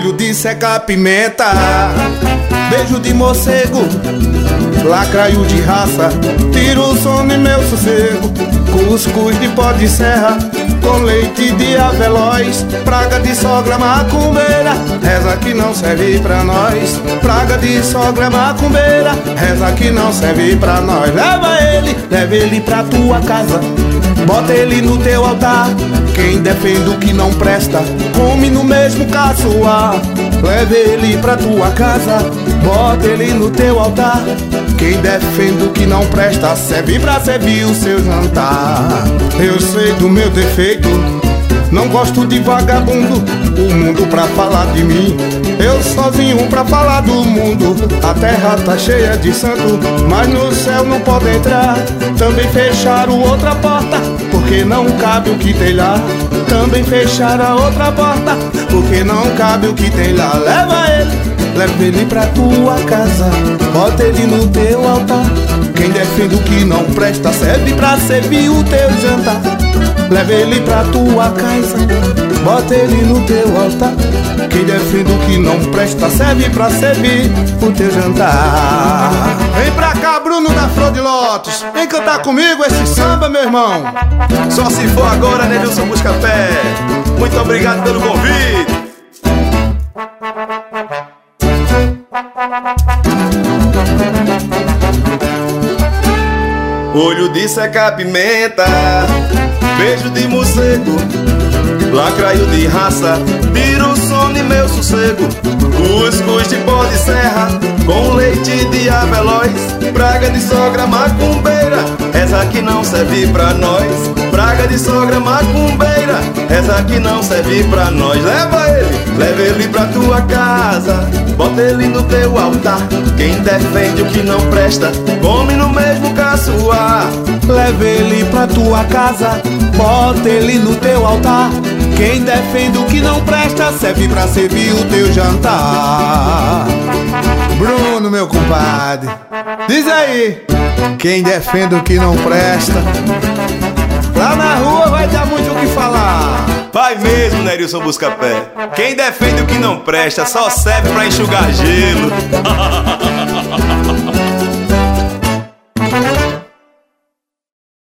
olho de secar pimenta, beijo de morcego, lacraio de raça, tira o sono e meu sossego. Cuscuz de pó de serra, com leite de avelóis, praga de sogra macumbeira, reza que não serve pra nós. Praga de sogra macumbeira, reza que não serve pra nós. Leva ele pra tua casa, bota ele no teu altar. Quem defende o que não presta, come no mesmo caçoar. Leva ele pra tua casa, bota ele no teu altar. Quem defende o que não presta, serve pra servir o seu jantar. Eu sei do meu defeito, não gosto de vagabundo. O mundo pra falar de mim, eu sozinho pra falar do mundo. A terra tá cheia de santo, mas no céu não pode entrar. Também fecharam outra porta, porque não cabe o que tem lá. Também fecharam a outra porta, porque não cabe o que tem lá. Leva ele pra tua casa, bota ele no teu altar. Quem defende o que não presta, serve pra servir o teu jantar. Leva ele pra tua casa, bota ele no teu altar. Quem defende o que não presta, serve pra servir o teu jantar. Vem pra cá, Bruno da Flor de Lótus, vem cantar comigo esse samba, meu irmão. Só se for agora, né, Nilson Buscapé? Muito obrigado pelo convite. Olho de secar pimenta, beijo de morcego, lacraio de raça, tira o sono e meu sossego. Cuscuz de pó de serra, com leite de avelóis, praga de sogra macumbeira, essa que não serve pra nós. Praga de sogra macumbeira, essa que não serve pra nós. Leva ele pra tua casa, bota ele no teu altar. Quem defende o que não presta, come no mesmo caçoar. Leva ele pra tua casa, bota ele no teu altar. Quem defende o que não presta, serve pra servir o teu jantar. Bruno, meu compadre, diz aí. Quem defende o que não presta, lá na rua vai dar muito o que falar. Vai mesmo, né, Nilson Buscapé? Quem defende o que não presta só serve pra enxugar gelo.